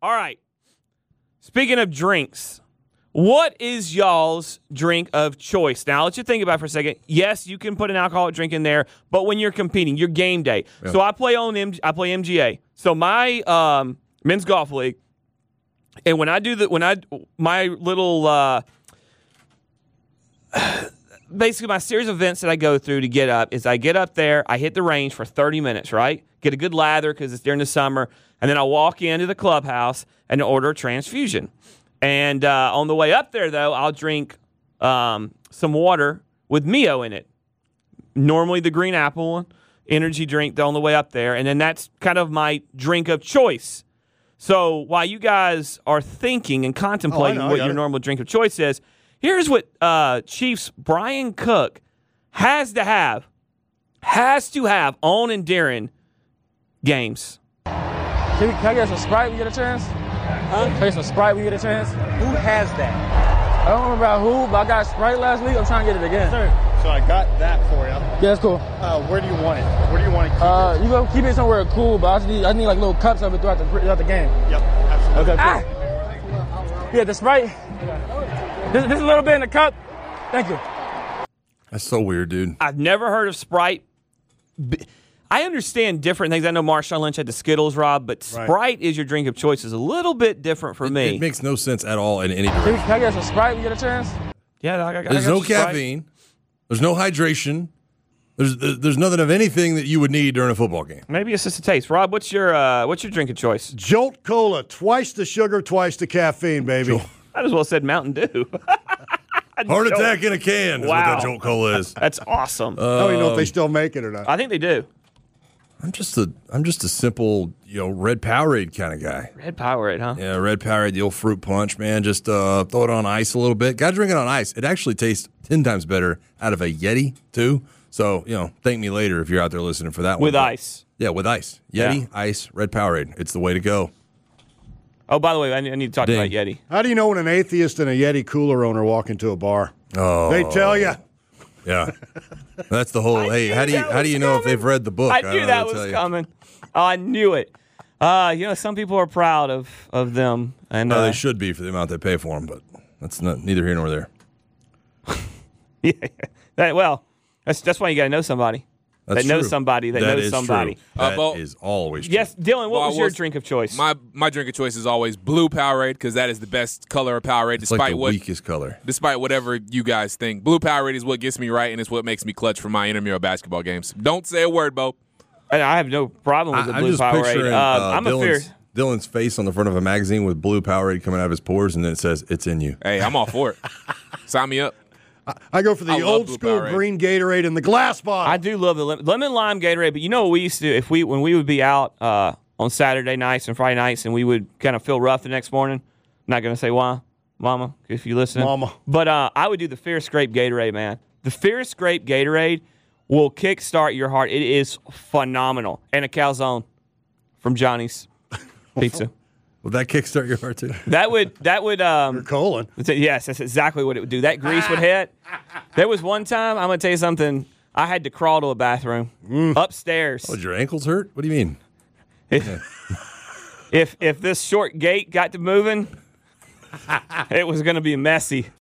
All right. Speaking of drinks, what is y'all's drink of choice? Now, I'll let you think about it for a second. Yes, you can put an alcoholic drink in there, but when you're competing, your game day. Yeah. So I play MGA. So my men's golf league, and when I do my little basically my series of events that I go through to get up is I get up there, I hit the range for 30 minutes, right? Get a good lather because it's during the summer, and then I walk into the clubhouse and order a transfusion. And on the way up there, though, I'll drink some water with Mio in it. Normally the green apple one, energy drink on the way up there. And then that's kind of my drink of choice. So while you guys are thinking and contemplating what your normal drink of choice is, here's what Chiefs Brian Cook has to have on and during games. Can I get some Sprite when you get a chance? Huh? Can I get some Sprite when you get a chance? Who has that? I don't remember about who, but I got Sprite last week. I'm trying to get it again. Sir, so I got that for you. Yeah, that's cool. Where do you want it? Where do you want to keep it? You go keep it somewhere cool, but I need like little cups of it throughout the game. Yep, absolutely. Okay, cool. Yeah, the Sprite. This a little bit in the cup. Thank you. That's so weird, dude. I've never heard of Sprite. I understand different things. I know Marshawn Lynch had the Skittles, Rob, but Sprite is your drink of choice. Is a little bit different for me. It makes no sense at all in any direction. Can I get some Sprite when you get a chance? Yeah, I got There's no Sprite. caffeine. There's no hydration. There's nothing of anything that you would need during a football game. Maybe it's just a taste. Rob, what's your drink of choice? Jolt Cola, twice the sugar, twice the caffeine, baby. I'd as well said Mountain Dew. Heart attack in a can is what that Jolt Cola is. That's awesome. I don't even know if they still make it or not. I think they do. I'm just a simple, red Powerade kind of guy. Red Powerade, huh? Yeah, red Powerade, the old fruit punch, man. Just throw it on ice a little bit. Got to drink it on ice. It actually tastes 10 times better out of a Yeti, too. So, thank me later if you're out there listening for that one. With ice. Yeah, with ice. Yeti, ice, red Powerade. It's the way to go. Oh, by the way, I need to talk about Yeti. How do you know when an atheist and a Yeti cooler owner walk into a bar? Oh, they tell you. Yeah, that's the whole. Hey, how do you know if they've read the book? I knew that was coming. Oh, I knew it. Some people are proud of them, and they should be for the amount they pay for them. But that's neither here nor there. Yeah, that's why you got to know somebody. That's that knows true. somebody that knows somebody. That is always true. Yes, Dylan, what was your drink of choice? My drink of choice is always blue Powerade because that is the best color of Powerade. It's like the weakest color. Despite whatever you guys think. Blue Powerade is what gets me right, and it's what makes me clutch for my intramural basketball games. Don't say a word, Bo. I have no problem with the blue Powerade. I'm just picturing I'm a fear. Dylan's face on the front of a magazine with blue Powerade coming out of his pores, and then it says, "It's in you." Hey, I'm all for it. Sign me up. I go for the old school Powerade. green Gatorade in the glass bottle. I do love the lemon lime Gatorade, but you know what we used to do when we would be out on Saturday nights and Friday nights, and we would kind of feel rough the next morning. I'm not gonna say why, Mama, if you listen, Mama. But I would do the Fierce Grape Gatorade, man. The Fierce Grape Gatorade will kickstart your heart. It is phenomenal, and a calzone from Johnny's Pizza. Will that kickstart your heart too? That would. Your colon. Yes, that's exactly what it would do. That grease would hit. There was one time, I'm going to tell you something. I had to crawl to a bathroom upstairs. Oh, did your ankles hurt? What do you mean? If this short gate got to moving, it was going to be messy.